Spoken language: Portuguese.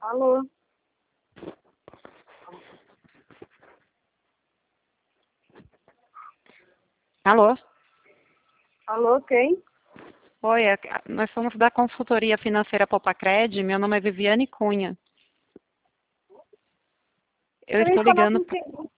Alô? Alô? Alô, quem? Oi, nós somos da consultoria financeira Popacred. Meu nome é Viviane Cunha. Eu Querem estou falar ligando. com quem?